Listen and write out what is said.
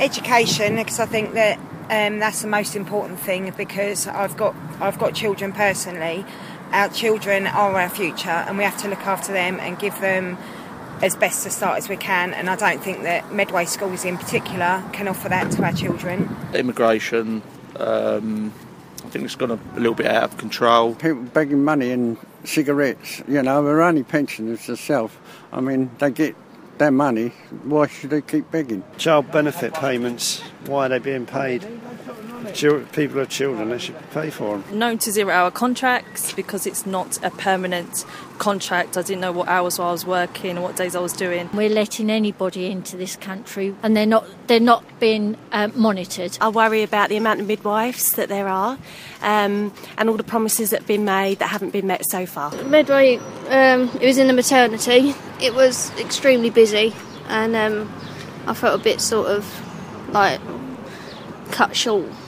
Education, because I think that that's the most important thing, because I've got children personally. Our children are our future, and we have to look after them and give them as best a start as we can, and I don't think that Medway schools in particular can offer that to our children. Immigration, I think it's gone a little bit out of control. People begging money and cigarettes, we're only pensioners themselves. I mean, they get their money, why should they keep begging? Child benefit payments, why are they being paid? People are children, they should pay for them. Known to 0-hour contracts because it's not a permanent contract. I didn't know what hours I was working and what days I was doing. We're letting anybody into this country and they're not being monitored. I worry about the amount of midwives that there are and all the promises that have been made that haven't been met so far. Medway, it was in the maternity. It was extremely busy and I felt a bit sort of like cut short.